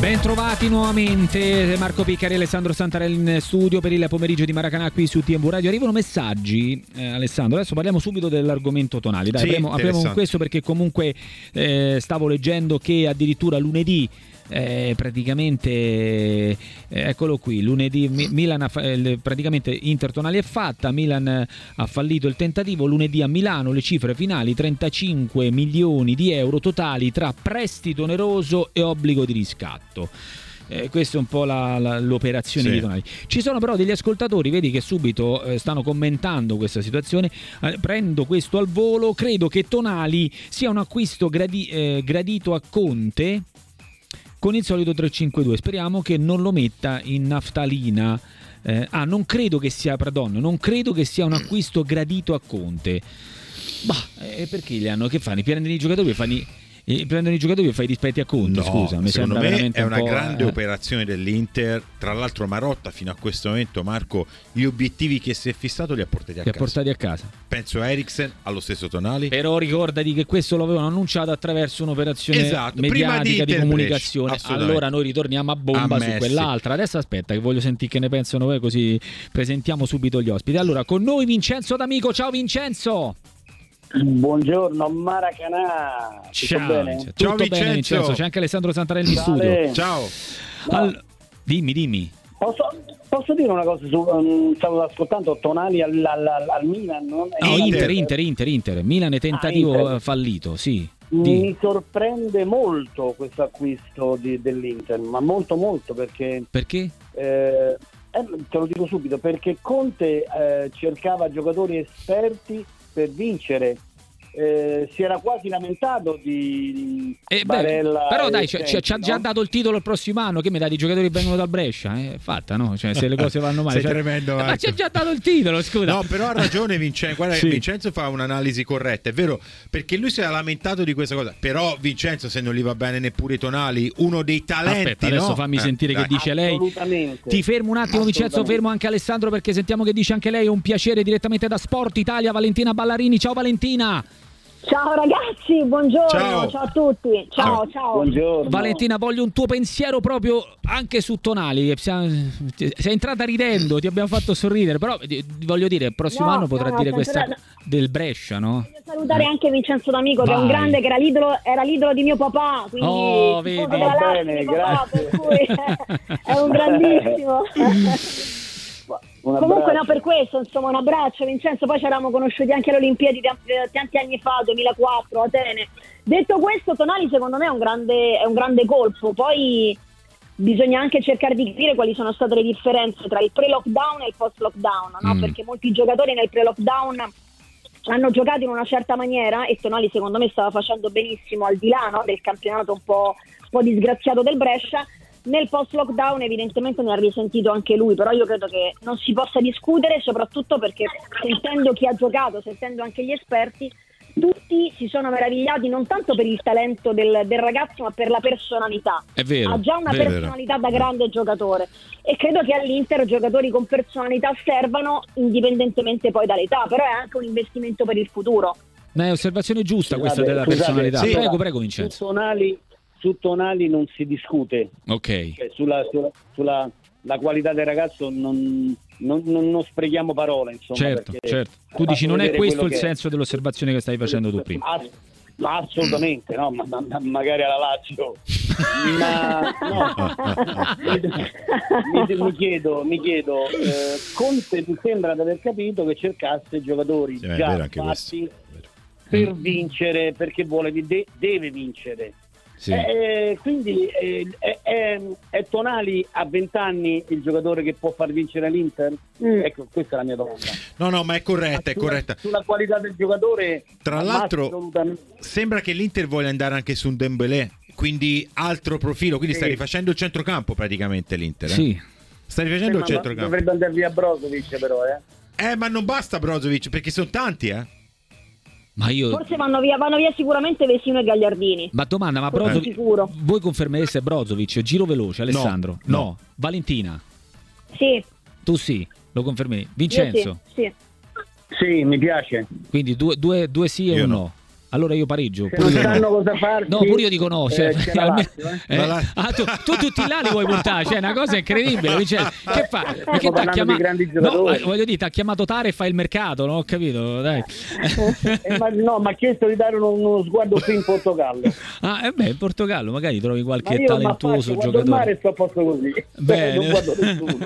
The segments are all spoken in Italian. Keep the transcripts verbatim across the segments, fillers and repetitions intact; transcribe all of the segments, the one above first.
Bentrovati nuovamente, Marco Piccari e Alessandro Santarelli in studio per il pomeriggio di Maracanã qui su T M V Radio. Arrivano messaggi, eh, Alessandro, adesso parliamo subito dell'argomento tonali. Dai, sì, apriamo, apriamo con questo perché comunque eh, stavo leggendo che addirittura lunedì Eh, praticamente eh, eccolo qui, lunedì Milan ha, eh, praticamente Inter tonali è fatta, Milan ha fallito il tentativo, lunedì a Milano le cifre finali trentacinque milioni di euro totali tra prestito oneroso e obbligo di riscatto. Eh, questa è un po' la, la, l'operazione sì. di Tonali. Ci sono però degli ascoltatori, vedi, che subito eh, stanno commentando questa situazione. Eh, prendo questo al volo. Credo che Tonali sia un acquisto gradi, eh, gradito a Conte con il solito tre cinque due. Speriamo che non lo metta in naftalina. Eh, ah, non credo che sia, pardon, non credo che sia un acquisto gradito a Conte. Bah, eh, perché li hanno? Che fanno? I prendono i giocatori e fanno i, e prendono i giocatori e fai i dispetti a Conte? No, scusa, mi secondo sembra me veramente è un una po', grande eh. operazione dell'Inter. Tra l'altro Marotta fino a questo momento, Marco, gli obiettivi che si è fissato li ha portati a li casa. ha portati a casa. Penso a Eriksen, allo stesso Tonali. Però ricordati che questo lo avevano annunciato attraverso un'operazione esatto, mediatica di, di comunicazione. Allora noi ritorniamo a bomba a su quell'altra. Adesso aspetta che voglio sentire che ne pensano voi, così presentiamo subito gli ospiti. Allora con noi Vincenzo D'Amico. Ciao Vincenzo. Buongiorno Maracanã. Tutto ciao, bene? Tutto ciao bene Vincenzo. Vincenzo. C'è anche Alessandro Santarelli in Ciao. studio. Ciao. All... Dimmi, dimmi. Posso, posso dire una cosa? Su, um, stavo ascoltando Tonali al, al, al Milan. Non? No, Inter. Inter, Inter, Inter, Inter. Milan è tentativo ah, Inter. fallito, sì. Mi Di... sorprende molto questo acquisto di, dell'Inter, ma molto molto perché... Perché? Eh, eh, te lo dico subito, perché Conte eh, cercava giocatori esperti per vincere. Eh, si era quasi lamentato di eh Barella. Beh, però dai, Tempi, ci, ci ha già no? dato il titolo il prossimo anno. Che mi dai, i giocatori che vengono dal Brescia? È fatta, no? Cioè, se le cose vanno male. Sei cioè... tremendo, Ma ci ha già dato il titolo, scusa. No, però ha ragione Vincenzo. Guarda, sì. Vincenzo fa un'analisi corretta, è vero, perché lui si era lamentato di questa cosa. Però Vincenzo, se non gli va bene neppure i Tonali, uno dei talenti. Aspetta, adesso no? fammi eh, sentire dai. che dice lei. Ti fermo un attimo Vincenzo, fermo anche Alessandro perché sentiamo che dice anche lei. È un piacere direttamente da Sport Italia. Valentina Ballarini. Ciao Valentina. Ciao ragazzi, buongiorno, ciao, ciao a tutti, ciao, ciao. ciao. Buongiorno. Valentina, voglio un tuo pensiero proprio anche su Tonali. Sei entrata ridendo, ti abbiamo fatto sorridere, però voglio dire, il prossimo no, anno potrà no, dire questa no. del Brescia, no? Voglio salutare anche Vincenzo D'Amico, Vai. che è un grande, che era l'idolo, era l'idolo di mio papà, quindi oh, vedi. della Bene, papà, grazie. per cui è un grandissimo. Un Comunque abbraccio. no, per questo insomma un abbraccio Vincenzo, poi ci eravamo conosciuti anche alle Olimpiadi tanti, tanti anni fa, duemilaquattro, Atene. Detto questo, Tonali secondo me è un grande, è un grande colpo, poi bisogna anche cercare di capire quali sono state le differenze tra il pre-lockdown e il post-lockdown, no? Mm. Perché molti giocatori nel pre-lockdown hanno giocato in una certa maniera e Tonali secondo me stava facendo benissimo al di là, no? del campionato un po', un po' disgraziato del Brescia. Nel post-lockdown evidentemente ne ha risentito anche lui, però io credo che non si possa discutere, soprattutto perché sentendo chi ha giocato, sentendo anche gli esperti, tutti si sono meravigliati non tanto per il talento del, del ragazzo ma per la personalità. È vero, ha già una vero, personalità da grande giocatore e credo che all'Inter giocatori con personalità servano indipendentemente poi dall'età, però è anche un investimento per il futuro. Ma è osservazione giusta questa Scusate, della scusate, personalità. sì. Prego, prego Vincenzo. Su Tonali, su Tonali non si discute. Ok. Cioè, sulla, sulla, sulla la qualità del ragazzo non, non, non, non sprechiamo parole, insomma. Certo, certo. Tu dici non è questo il senso dell'osservazione che stai facendo tu prima. Ass- ma assolutamente, no, ma, ma, magari alla Lazio. Ma no. mi, mi chiedo, mi chiedo eh, Conte mi sembra di aver capito che cercasse giocatori sì, già fatti per vincere, perché vuole de- deve vincere. Sì. Eh, quindi eh, è, è, è Tonali a venti anni il giocatore che può far vincere l'Inter? Mm. Ecco, questa è la mia domanda. No, no, ma è corretta, è sulla, corretta. Sulla qualità del giocatore. Tra l'altro sembra che l'Inter voglia andare anche su un Dembélé, quindi altro profilo, quindi sì. sta rifacendo il centrocampo praticamente l'Inter. Eh? Sì. Sta rifacendo eh, il centrocampo. Dovrebbe andare via Brozovic però, eh. Eh, ma non basta Brozovic, perché sono tanti, eh. Ma io... Forse vanno via, vanno via sicuramente Vesino e Gagliardini. Ma domanda, ma Brozovic, sicuro. voi confermereste Brozovic? Giro veloce, Alessandro? No, no. no. Valentina? Sì. Tu sì, lo confermi? Vincenzo? Io sì, sì. Sì, mi piace. Quindi due, due, due sì e io un no. no. allora io pareggio. Se non sanno no. cosa farsi, no, pure io dico no. Cioè, eh, almeno, eh. Eh, ah, tu, tu tutti là li vuoi puntare, cioè, è una cosa incredibile. Cioè, che fa? Perché t'ha chiamato? No, voglio dire, t'ha chiamato Tare e fa il mercato, no? Ho capito, dai. eh, ma, no, mi ha chiesto di dare uno, uno sguardo qui in Portogallo. Ah, eh beh, in Portogallo magari trovi qualche io, talentuoso faccio, giocatore. Il mare sto a posto così. Bene. Non guardo nessuno.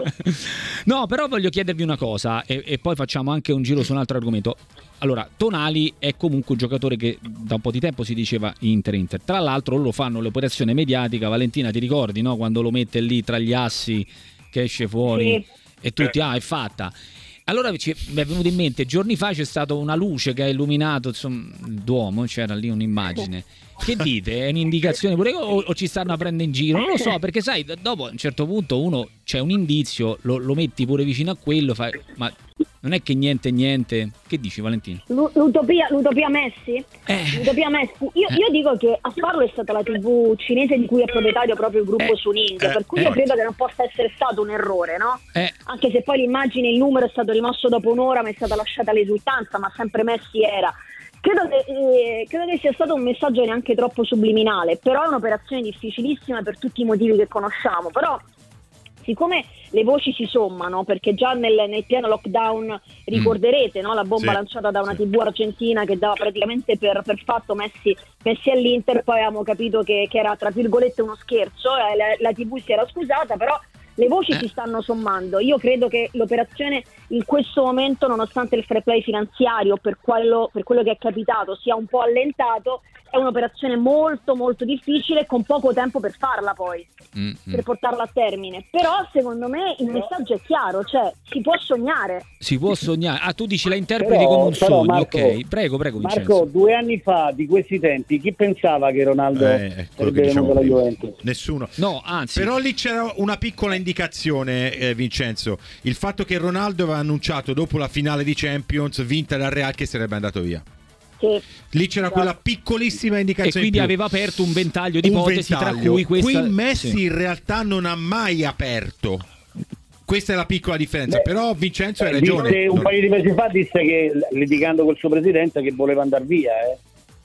No, però voglio chiedervi una cosa e, e poi facciamo anche un giro su un altro argomento. Allora, Tonali è comunque un giocatore che da un po' di tempo si diceva Inter-Inter. Tra l'altro loro fanno l'operazione mediatica. Valentina, ti ricordi, no? Quando lo mette lì tra gli assi che esce fuori sì. E tutti, ah, è fatta. Allora ci è venuto in mente, giorni fa c'è stata una luce che ha illuminato insomma, il Duomo, c'era lì un'immagine. Che dite? È un'indicazione pure o, o ci stanno a prendere in giro? Non lo so, perché sai, dopo a un certo punto uno c'è un indizio, lo, lo metti pure vicino a quello, fai, ma non è che niente niente. Che dici, Valentino? L'utopia, l'utopia Messi? Eh. L'utopia Messi. Io, io dico che a farlo è stata la tivù cinese di cui è proprietario proprio il gruppo eh. Suning, eh. per cui eh. io credo che non possa essere stato un errore, no? Eh. Anche se poi l'immagine, il numero è stato rimosso dopo un'ora, ma è stata lasciata l'esultanza, ma sempre Messi era. Credo che, eh, credo che sia stato un messaggio neanche troppo subliminale, però è un'operazione difficilissima per tutti i motivi che conosciamo. Però siccome le voci si sommano, perché già nel, nel pieno lockdown ricorderete, no? La bomba sì, lanciata da una sì. tivù argentina che dava praticamente per, per fatto Messi, Messi all'Inter, poi avevamo capito che, che era tra virgolette uno scherzo, eh, la, la tivù si era scusata, però le voci eh. si stanno sommando. Io credo che l'operazione in questo momento, nonostante il fair play finanziario per quello, per quello che è capitato sia un po' allentato, è un'operazione molto molto difficile con poco tempo per farla poi, mm-hmm. per portarla a termine. Però secondo me il messaggio è chiaro, cioè si può sognare. Si può sognare. Ah, tu dici la interpreti però, come un però, sogno, Marco, ok. Prego, prego Vincenzo. Marco, due anni fa di questi tempi chi pensava che Ronaldo eh, sarebbe venuto alla Juventus? Nessuno. No, anzi. Però lì c'era una piccola indicazione, eh, Vincenzo. Il fatto che Ronaldo aveva annunciato dopo la finale di Champions vinta dal Real che sarebbe andato via. Sì. Lì c'era quella piccolissima indicazione e quindi in più. aveva aperto un ventaglio di un ipotesi ventaglio. Tra cui questa qui Messi sì. in realtà non ha mai aperto. Questa è la piccola differenza. Beh, però Vincenzo hai ragione. Disse, un paio di mesi fa disse che, litigando col suo presidente, che voleva andare via, eh.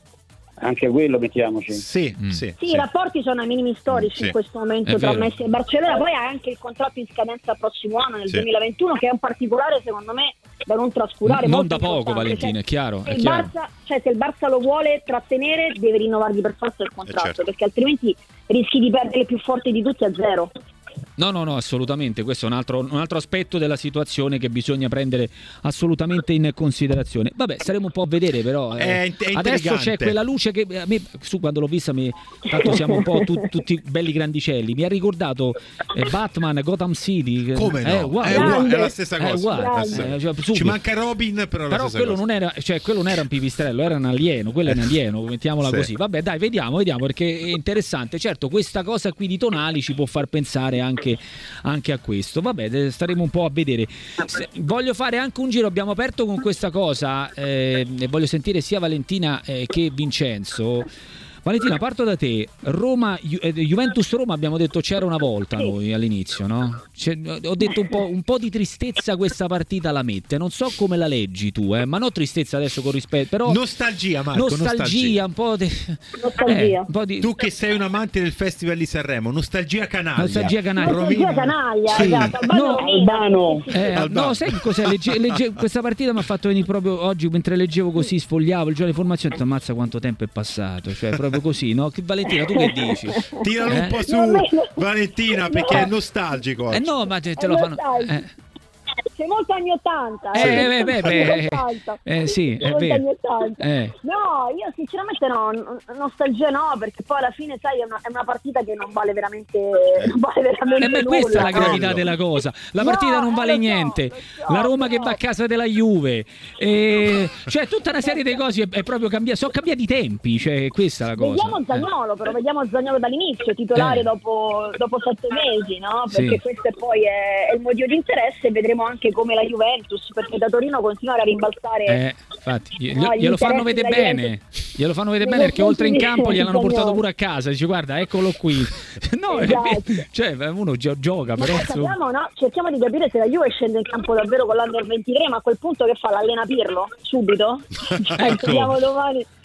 Anche quello mettiamoci. Sì, mm. sì, sì, sì. i rapporti sono ai minimi storici sì. in questo momento è tra vero. Messi e Barcellona. Poi ha anche il contratto in scadenza al prossimo anno, nel sì. duemilaventuno, che è un particolare secondo me da non trascurare. Non da poco, importante. Valentina, è chiaro. Se, è il chiaro. Barça, cioè, se il Barça lo vuole trattenere, deve rinnovargli per forza il contratto, certo. perché altrimenti rischi di perdere il più forte di tutti a zero. No, no, no, assolutamente. Questo è un altro, un altro aspetto della situazione che bisogna prendere assolutamente in considerazione. Vabbè, staremo un po' a vedere, però. Eh. È, è Adesso c'è quella luce che a me, su quando l'ho vista, mi, tanto siamo un po' tu, tutti belli grandicelli. Mi ha ricordato eh, Batman, Gotham City. Come no? È, uguale. È, uguale, è la stessa cosa. È uguale. Eh, cioè, ci manca Robin, però, però la stessa quello cosa. non era, cioè quello non era un pipistrello, era un alieno. Quello è un alieno, mettiamola sì. così. Vabbè, dai, vediamo, vediamo perché è interessante. Certo, questa cosa qui di Tonali ci può far pensare anche. anche a questo. Vabbè, staremo un po' a vedere. Se, voglio fare anche un giro, abbiamo aperto con questa cosa eh, e voglio sentire sia Valentina eh, che Vincenzo. Valentina, parto da te. Roma, Ju- eh, Juventus-Roma abbiamo detto c'era una volta noi all'inizio, no? C'è, ho detto un po', un po' di tristezza questa partita la mette. Non so come la leggi tu, eh, ma non tristezza adesso con rispetto, però nostalgia, Marco, nostalgia, nostalgia. un po' di nostalgia. Eh, un po' di... Tu che sei un amante del Festival di Sanremo, nostalgia canaglia. Nostalgia canaglia. Nostalgia canaglia, sì. esatto. No, Albano. Eh, Albano. no, sai cos'è? Legge, legge, questa partita mi ha fatto venire proprio oggi mentre leggevo così, sfogliavo il giorno di formazione, ammazza quanto tempo è passato, cioè proprio così, no? Valentina, tu che dici? Tiralo eh? un po' su, Valentina, perché è nostalgico oggi. Eh no, ma te, te lo fanno. Eh. Sei molto anni ottanta, eh, eh, eh, beh, beh, eh, sì, è vero. Anni ottanta. Eh. No, io sinceramente no, nostalgia no, perché poi alla fine sai è una, è una partita che non vale veramente, non vale veramente eh, beh, nulla. questa è la gravità no. della cosa. La partita no, non vale so, niente. so, la Roma no. che va a casa della Juve, e... cioè tutta una serie di cose è, è proprio cambiata. Sono cambiati i tempi, cioè questa è la cosa. Vediamo Zaniolo, eh. però vediamo Zaniolo dall'inizio, titolare eh. dopo, dopo sette mesi, no? Perché sì. questo è poi è, è il motivo di interesse, e vedremo anche come la Juventus, perché da Torino continua a rimbalzare. Eh, infatti, gli, no, glielo fanno vedere bene. Glielo fanno vedere bene perché oltre in campo gliel'hanno portato pure a casa. Dice guarda, eccolo qui. No, esatto. cioè uno gi- gioca, però. Ma sappiamo, no? Cerchiamo di capire se la Juve scende in campo davvero con l'Under ventitré, ma a quel punto che fa? L'allena Pirlo? Subito? Ecco. Vediamo domani.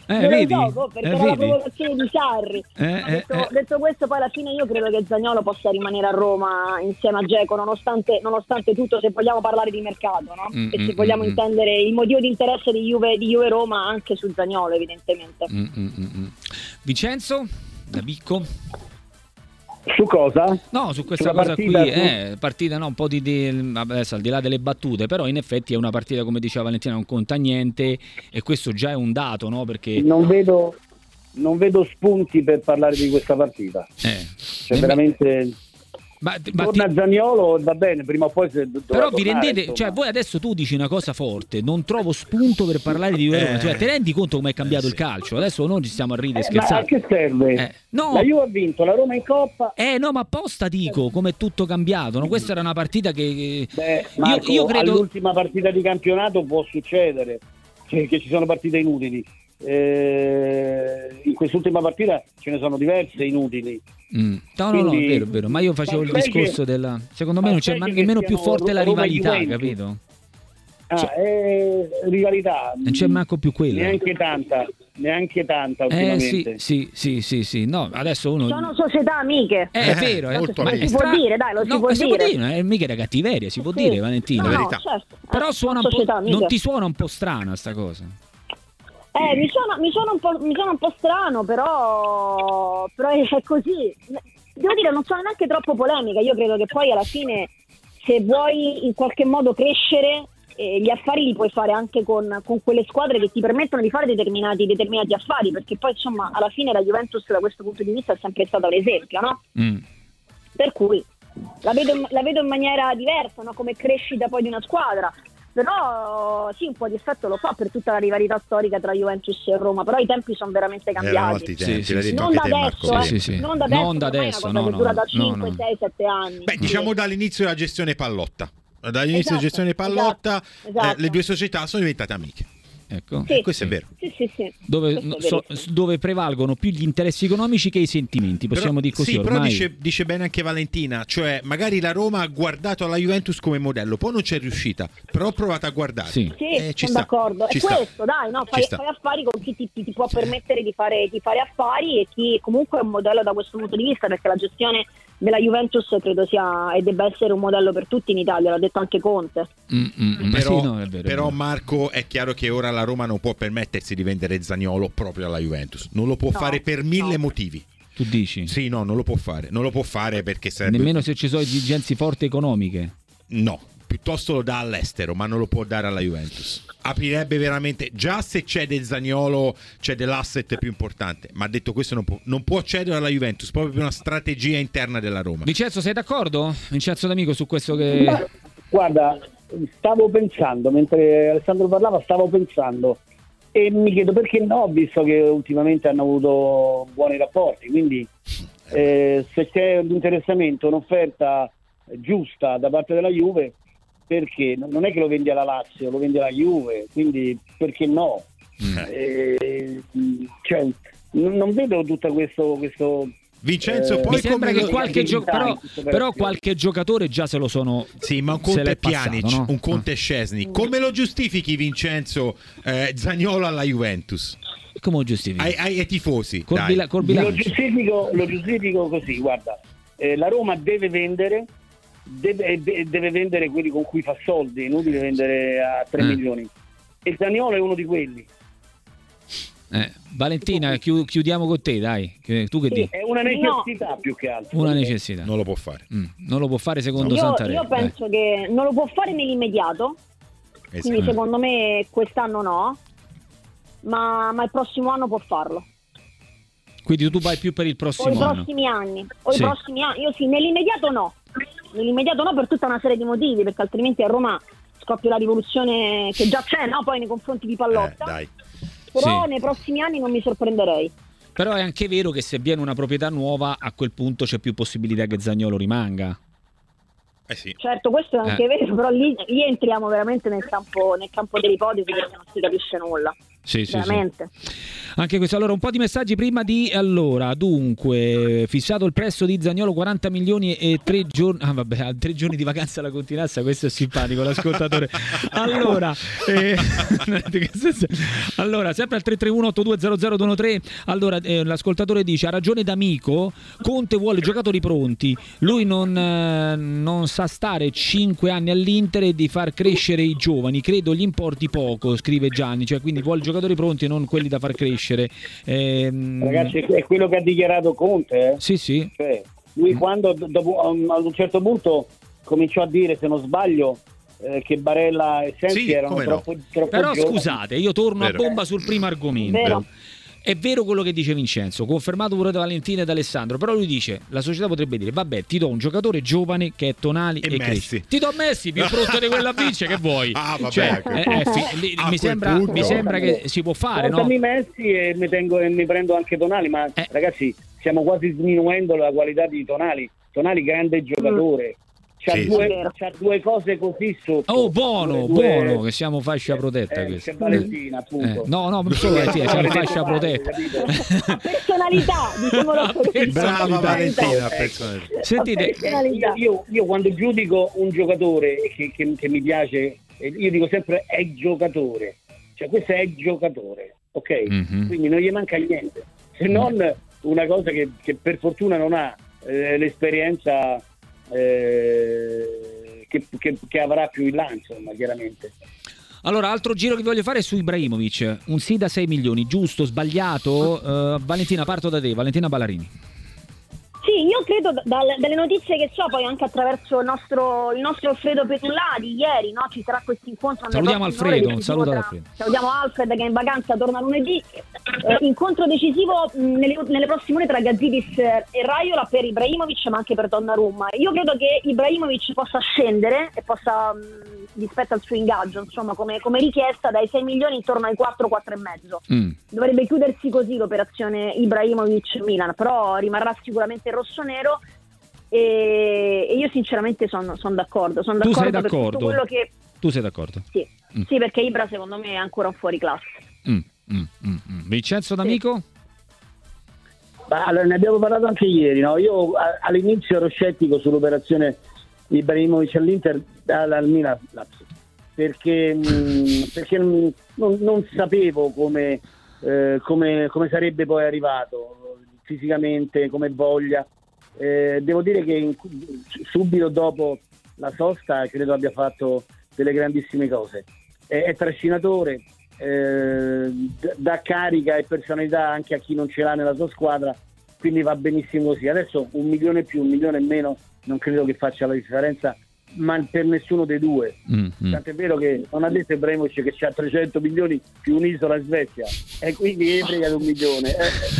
Eh, vedi? So, perché eh, era vedi? la provocazione di Sarri. Eh, eh, detto, eh. detto questo, poi alla fine io credo che Zaniolo possa rimanere a Roma insieme a Dzeko, nonostante, nonostante tutto, se vogliamo parlare di mercato, no? Mm, e se mm, vogliamo mm, intendere il motivo di interesse di Juve, di Juve Roma anche su Zaniolo, evidentemente. Mm, mm, mm. Vincenzo, da Bicco? Su cosa? No, su questa Sulla cosa partita, qui, su- eh, partita no, un po' di, di adesso, al di là delle battute, però in effetti è una partita, come diceva Valentina, non conta niente, e questo già è un dato, no? Perché Non vedo, non vedo spunti per parlare di questa partita. eh, Cioè, veramente. ma, ma Torna ti- Zaniolo, va bene, prima o poi se dovrà però vi tornare, rendete, insomma. cioè voi adesso tu dici una cosa forte, non trovo spunto per parlare di Juve Roma, Eh. cioè te rendi conto come è cambiato Eh, il sì. calcio? Adesso noi ci stiamo a ridere e Eh, ma a scherzare. che serve? Eh, no. La Juve ha vinto, la Roma in Coppa. Eh no, ma apposta dico, come è tutto cambiato, no? Questa era una partita che Beh, io, Marco, io credo all'ultima partita di campionato può succedere che, che ci sono partite inutili. Eh, in quest'ultima partita ce ne sono diverse inutili. Mm. No, no, no, è Quindi- vero, è vero, ma io facevo il ma sai discorso che- della secondo me ma non c'è sai ma- che nemmeno più siamo forte la Roma rivalità, Juventus? capito? Ah, Cioè- eh, rivalità. Non c'è manco più quella. Neanche tanta, neanche tanta Eh ultimamente. sì, sì, sì, sì, sì. No, adesso uno Sono società amiche. Eh, è vero, è, molto ma amiche. è Si può stra- dire, dai, lo si no, può si dire. può dire, eh, mica era cattiveria, si può Sì. dire, Valentina. No, La no, verità. certo. Però Eh, suona un società po', amiche. non ti suona un po' strana sta cosa? Eh, mi suona, mi suona un po', mi suona un po' strano, però, però è così. Devo dire, non sono neanche troppo polemica. Io credo che poi alla fine, se vuoi in qualche modo crescere, eh, gli affari li puoi fare anche con, con quelle squadre che ti permettono di fare determinati, determinati affari, perché poi insomma alla fine la Juventus da questo punto di vista è sempre stata un esempio, no? Mm. Per cui la vedo, la vedo in maniera diversa, no? Come crescita poi di una squadra. Però sì, un po' di effetto lo fa per tutta la rivalità storica tra Juventus e Roma, però i tempi sono veramente Erano cambiati. altri tempi, Sì, sì, l'hai sì. detto Non da anche te, adesso, Marco. eh. Sì, sì. non da adesso, Non da ormai è adesso, una cosa no, che dura no, da no, cinque, no. sei, sette anni. Beh, diciamo dall'inizio della gestione Pallotta. Dall'inizio Esatto, della gestione Pallotta, esatto, esatto. eh, le due società sono diventate amiche. Ecco. Sì. Questo è vero. Sì, sì, sì. Dove, Questo è no, so- verissimo. dove prevalgono più gli interessi economici che i sentimenti, possiamo Però- dire così sì, ormai. però dice, dice bene anche Valentina, cioè magari la Roma ha guardato alla Juventus come modello, poi non c'è riuscita, però ha provato a guardare. Sì. Sì, Eh, ci sono sta, d'accordo. ci È sta. questo, dai, no? fai, Ci sta. fai affari con chi ti, ti- ti può permettere di fare, di fare affari, e chi comunque è un modello da questo punto di vista, perché la gestione della Juventus credo sia e debba essere un modello per tutti in Italia, l'ha detto anche Conte. Mm, mm, mm. Però, Sì, no, è vero, è però, vero. Marco, è chiaro che ora la Roma non può permettersi di vendere Zaniolo proprio alla Juventus, non lo può No, fare per mille no. motivi. Tu dici? Sì, no, non lo può fare, non lo può fare perché sarebbe... Nemmeno se ci sono esigenze forti economiche. No, piuttosto lo dà all'estero, ma non lo può dare alla Juventus. Aprirebbe veramente, già se c'è del Zaniolo c'è dell'asset più importante, ma detto questo non può, non può cedere alla Juventus, proprio per una strategia interna della Roma. Vincenzo, sei d'accordo? Vincenzo D'Amico su questo che... Ma, guarda, stavo pensando, mentre Alessandro parlava, stavo pensando e mi chiedo perché no, visto che ultimamente hanno avuto buoni rapporti, quindi eh, se c'è un interessamento, un'offerta giusta da parte della Juve, perché non è che lo vendi alla Lazio, lo vendi alla Juve, quindi perché no? Mm. Eh, cioè, non, non vedo tutto questo, questo Vincenzo, Eh, poi Mi sembra come che lo- qualche gio- però, questa però operazione. qualche giocatore già se lo sono Sì, ma un se conto l'è è passato, Pjanic, no? un conto è Szczesny. Come lo giustifichi, Vincenzo, eh, Zaniolo alla Juventus? come lo giustifichi? Ai, ai, ai tifosi, Col, dai. bila- col Lo bilancio. giustifico, lo giustifico così, guarda, eh, la Roma deve vendere, deve, de- deve vendere quelli con cui fa soldi, è inutile vendere a tre Eh. milioni. E Zaniolo è uno di quelli. Eh, Valentina, chiu- chiudiamo con te, dai. Che- Tu che Sì, dici? è una necessità più che altro. Una necessità. Non lo può fare. Mm, non lo può fare secondo Io, Santarelli. io penso che non lo può fare nell'immediato, quindi Esatto. secondo me quest'anno no, ma, ma il prossimo anno può farlo. Eh. Quindi tu vai più per il O i prossimo anno. prossimi anni. O Sì. i prossimi anni. Io sì, nell'immediato no. Nell'immediato no, per tutta una serie di motivi, perché altrimenti a Roma scoppia la rivoluzione che già c'è, no? Poi nei confronti di Eh, Pallotta. dai. Però Sì. nei prossimi anni non mi sorprenderei. Però è anche vero che se viene una proprietà nuova, a quel punto c'è più possibilità che Zaniolo rimanga. Eh sì. Certo, questo è anche Eh. vero, però lì, lì entriamo veramente nel campo, nel campo delle ipotesi, perché non si capisce nulla. Sì, sì, veramente. Sì. Anche questo. Allora, un po' di messaggi prima di allora, dunque, fissato il prezzo di Zaniolo quaranta milioni e tre giorni. Ah, vabbè, tre giorni di vacanza alla Continassa, questo è simpatico l'ascoltatore. Allora, eh, allora, sempre al tre tre uno otto due zero zero due uno tre. Allora, eh, l'ascoltatore dice: ha ragione D'Amico, Conte vuole giocatori pronti. Lui non, eh, non sa stare cinque anni all'Inter e di far crescere i giovani. Credo gli importi poco, scrive Gianni, cioè quindi vuole giocatori pronti e non quelli da far crescere. Ehm... Ragazzi, è quello che ha dichiarato Conte, eh? Sì, sì. Cioè, lui quando dopo, a un certo punto cominciò a dire, se non sbaglio, eh, che Barella e Sensi sì, erano troppo, no. troppo Però giovani. scusate, io torno Vero. a bomba sul primo argomento. Vero. È vero quello che dice Vincenzo, confermato pure da Valentina e da Alessandro, però lui dice, la società potrebbe dire, vabbè, ti do un giocatore giovane che è Tonali E e, Messi. cresce. Ti do Messi, più brutto di quella vince, che vuoi? Ah, vabbè, cioè, che- eh, eh, fi- lì- a mi, quel sembra, punto- mi sembra che si può fare, no? Portami Messi e mi, tengo, e mi prendo anche Tonali, ma Eh. ragazzi, stiamo quasi sminuendo la qualità di Tonali. Tonali grande giocatore, c'ha, Sì, due, c'ha due cose così sotto. Oh, buono, Due- buono, che siamo fascia protetta. eh, questo. c'è Valentina, appunto. Eh, no, no, non solo Valentina, siamo Valentina, fascia protetta. capito? Personalità, diciamolo così. Brava Valentina, Ecco. personalità. Sentite, Personalità. Io, io, io quando giudico un giocatore che, che, che mi piace, eh, io dico sempre è giocatore, cioè questo è giocatore, ok? Mhm. Quindi non gli manca niente, se non una cosa che, che per fortuna non ha eh, l'esperienza eh, che, che, che avrà più in là, insomma, chiaramente. allora, altro giro che voglio fare è su Ibrahimovic, un sì da sei milioni, giusto, sbagliato? Eh, Valentina, parto da te, Valentina Ballarini. Sì, io credo d- dal- dalle notizie che so, poi anche attraverso il nostro, il nostro Alfredo Petullà di ieri, no? Ci sarà questo incontro. nelle Salutiamo prossime ore, Alfredo, un decisivo saluto ad tra- Alfredo. Salutiamo Alfred che è in vacanza, torna lunedì. Eh, incontro decisivo mh, nelle, nelle prossime ore tra Gazidis e Raiola per Ibrahimovic, ma anche per Donnarumma. Io credo che Ibrahimovic possa scendere e possa, mh, rispetto al suo ingaggio, insomma, come, come richiesta, dai sei milioni intorno ai quattro quattro e mezzo. Mm. Dovrebbe chiudersi così l'operazione Ibrahimovic-Milan, però rimarrà sicuramente rossonero e, e io sinceramente sono son d'accordo. Son Tu d'accordo sei per d'accordo? tutto quello che... Tu sei d'accordo? Sì. Mm. Sì, perché Ibra secondo me è ancora un fuoriclasse. Mm, mm, mm, mm. Vincenzo D'Amico? Ma allora, ne abbiamo parlato anche ieri, no? Io a- all'inizio ero scettico sull'operazione Ibrahimovic all'Inter, al, al Milan, perché, mh, perché mh, non, non sapevo come, eh, come, come sarebbe poi arrivato fisicamente, come voglia. Eh, devo dire che in- subito dopo la sosta credo abbia fatto delle grandissime cose. È, è trascinatore, eh, d- dà carica e personalità anche a chi non ce l'ha nella sua squadra, quindi va benissimo così. Adesso un milione più, un milione meno non credo che faccia la differenza, ma per nessuno dei due. Mm, mm. Tant'è vero che non ha detto Ibrahimovic che c'ha trecento milioni più un'isola in Svezia, e quindi gli frega di un milione.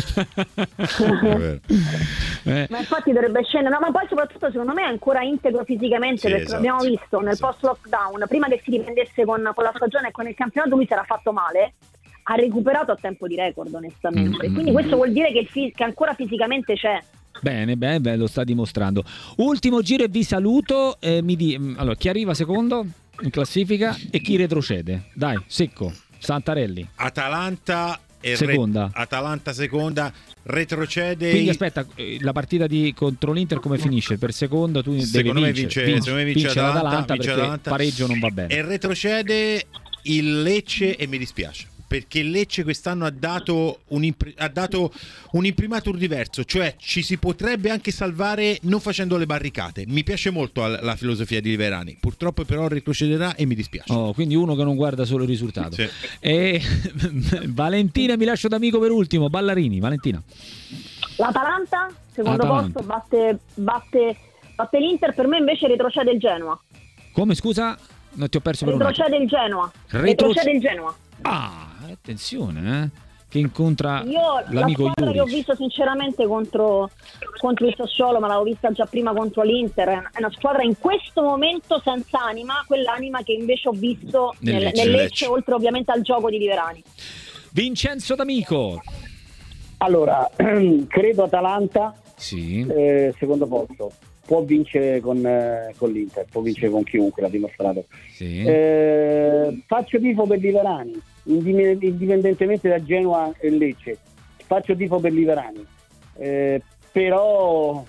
Eh. Eh, Ma infatti dovrebbe scendere, no, ma poi soprattutto secondo me è ancora integro fisicamente, Sì, perché esatto. l'abbiamo visto nel Esatto. post lockdown, prima che si riprendesse con, con la stagione e con il campionato, lui si era fatto male, ha recuperato a tempo di record onestamente, Mm, quindi mm, questo vuol dire che, il fi- che ancora fisicamente c'è. Bene, bene, bene, lo sta dimostrando. Ultimo giro e vi saluto. Eh, mi di... Allora, chi arriva secondo in classifica e chi retrocede? Dai, secco, Santarelli. Atalanta e Seconda. Re- Atalanta seconda, retrocede. Quindi i- aspetta, eh, la partita di contro l'Inter come finisce? Per secondo tu devi Secondo me vincere. vince, secondo me vince Atalanta, vince perché Atalanta. pareggio non va bene. E retrocede il Lecce, e mi dispiace perché il Lecce quest'anno ha dato un, impr- ha dato un imprimatur diverso, cioè ci si potrebbe anche salvare non facendo le barricate. Mi piace molto la, la filosofia di Liverani, purtroppo però retrocederà e mi dispiace. Oh, quindi uno che non guarda solo il risultato. Sì. E Valentina, mi lascio d'amico per ultimo. Ballarini, Valentina. L'Atalanta, secondo Atalanta. posto, batte, batte, batte l'Inter, per me invece retrocede il Genoa. Come scusa? Non ti ho perso per un attimo. Retrocede il Genoa. Retroce- Retrocede il Genoa. Ah, attenzione, eh, che incontra Io la l'amico squadra che ho Juric. visto sinceramente contro, contro il Sassuolo, ma l'avevo vista già prima contro l'Inter, è una squadra in questo momento senza anima, quell'anima che invece ho visto Nel nel, Lecce. nel Lecce. Lecce, oltre ovviamente al gioco di Liverani. Vincenzo D'Amico. Allora, credo Atalanta, Sì. eh, secondo posto, può vincere con, eh, con l'Inter, può vincere con chiunque, l'ha dimostrato. Sì. Eh, faccio tifo per Liverani, indipendentemente da Genoa e Lecce. Faccio tifo per l'Iverani, eh, però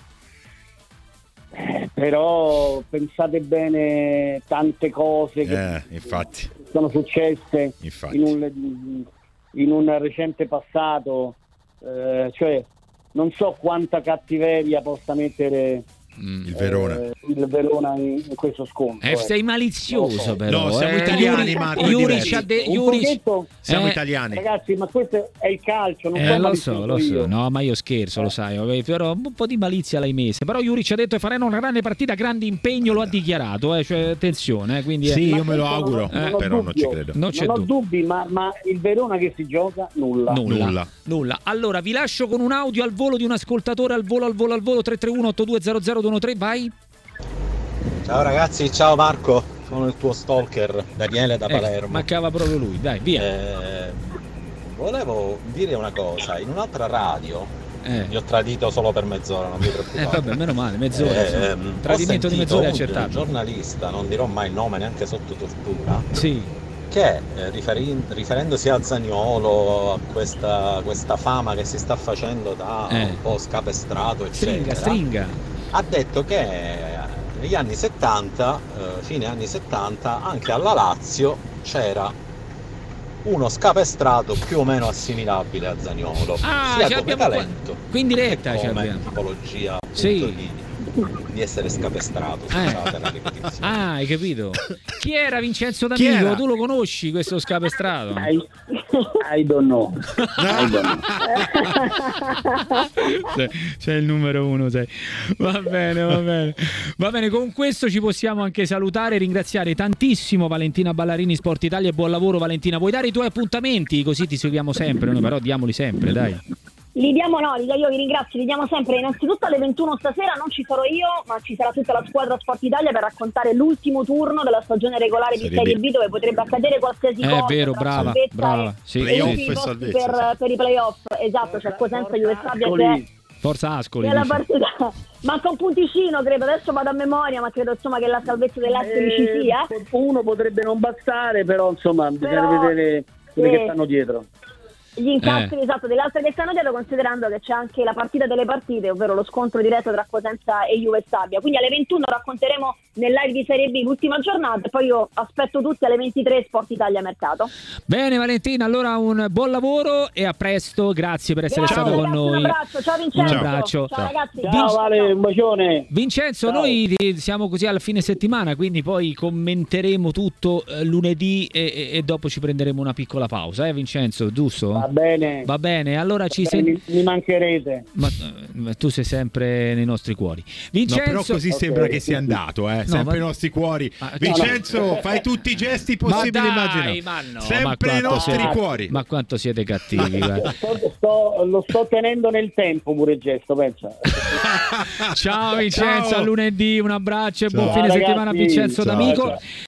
però pensate bene, tante cose che eh, infatti. sono successe infatti. In, un, in un recente passato, eh, cioè non so quanta cattiveria possa mettere Mm, il Verona, eh, il Verona in, in questo scontro. Eh, sei malizioso, però. No, siamo eh, italiani, Juric- Marco, Juric ha de- Un Juric- pochetto- siamo eh, italiani. Ragazzi, ma questo è il calcio, non Eh, so lo malizioso so, lo so, io. no, ma io scherzo, lo sai, vabbè, però un po' di malizia l'hai messa. Però Juric ha detto che faranno una grande partita, grande impegno, lo ha dichiarato, eh, cioè attenzione, eh, quindi eh, Sì, Ma io me lo questo auguro, non ho- non ho però non ci dubbio. credo. non c'è non ho dubbio. dubbi, ma, ma il Verona che si gioca nulla. Nulla, Nulla. nulla. Allora, vi lascio con un audio al volo di un ascoltatore al volo al volo al volo tre tre uno otto due zero zero due uno tre, vai. Ciao ragazzi, ciao Marco, sono il tuo stalker Daniele da Eh, Palermo. mancava proprio lui, dai, via. Eh, volevo dire una cosa, in un'altra radio, Eh, vi ho tradito solo per mezz'ora, non vi eh, preoccupate. vabbè, meno male, mezz'ora. Eh, insomma. ehm, Tradimento ho di sentito mezz'ora è un accettato. giornalista, non dirò mai il nome neanche sotto tortura, Sì, che eh, riferi- riferendosi a Zaniolo, a questa, questa fama che si sta facendo da Eh. un po' scapestrato, stringa, eccetera, stringa. ha detto che negli anni settanta, eh, fine anni settanta, anche alla Lazio c'era uno scapestrato più o meno assimilabile a Zaniolo, Ah, sia ce come l'abbiamo qua- talento qui in diretta che ce come l'abbiamo. tipologia appunto Sì. di, di essere scapestrato, Eh. scusate la ripetizione. Ah, hai capito? Chi era Vincenzo Chi D'Amico? era? Tu lo conosci questo scapestrato? I, I don't know. I don't know. Sei, sei il numero uno, sei. Va bene, va bene. Va bene, con questo ci possiamo anche salutare e ringraziare tantissimo Valentina Ballarini, Sport Italia, e buon lavoro Valentina. Vuoi dare i tuoi appuntamenti? Così ti seguiamo sempre, noi però diamoli sempre, dai. Li diamo, no, li- io vi ringrazio, li diamo sempre. Innanzitutto alle ventuno stasera non ci sarò io, ma ci sarà tutta la squadra Sport Italia per raccontare l'ultimo turno della stagione regolare di Serie Serie B. B, dove potrebbe accadere qualsiasi È cosa. vero, tra brava, salvezza brava. e- Sì, e Playoff ultimi e posti salvezza, per, sì. per i playoff. Esatto, c'è Cosenza Juve Stabia che è Forza Ascoli. nella dici. partita. Manca un punticino, credo, adesso vado a memoria, ma credo insomma che la salvezza dell'Ascoli ci sia. Eh, uno potrebbe non bastare, però insomma bisogna Però, vedere quelle sì. che stanno dietro. Gli incastri, Eh. esatto, delle altre che stanno dietro, considerando che c'è anche la partita delle partite, ovvero lo scontro diretto tra Cosenza e Juve Stabia. Quindi alle ventuno racconteremo nel live di Serie B l'ultima giornata, e poi io aspetto tutti alle ventitré Sport Italia Mercato. Bene Valentina, allora un buon lavoro e a presto, grazie per essere Grazie, stato con ragazzi, noi. Un abbraccio, ciao Vincenzo. Un abbraccio. Ciao, Ciao. ragazzi. Ciao Vale, un bacione. Vincenzo, Ciao. noi ti- siamo così alla fine settimana, quindi poi commenteremo tutto eh, lunedì e, e- e dopo ci prenderemo una piccola pausa, eh Vincenzo, giusto? Va bene. Va bene, allora ci Beh, sentiamo. mi, mi mancherete. Ma, ma tu sei sempre nei nostri cuori. No, Vincenzo, però così Ok, sembra che sì, sia sì. andato, eh? No, sempre ma- i nostri cuori. Ma- Vincenzo, fai tutti i gesti ma possibili, dai, immagino. ma no, ma sempre i quanto nostri siete- cuori. Ma quanto siete cattivi, guarda. Sto, sto- lo sto tenendo nel tempo pure il gesto, pensa. Ciao Vincenzo, Ciao. a lunedì, un abbraccio e Ciao. buon fine Ciao, settimana a ragazzi. Vincenzo Ciao, D'Amico. ciao.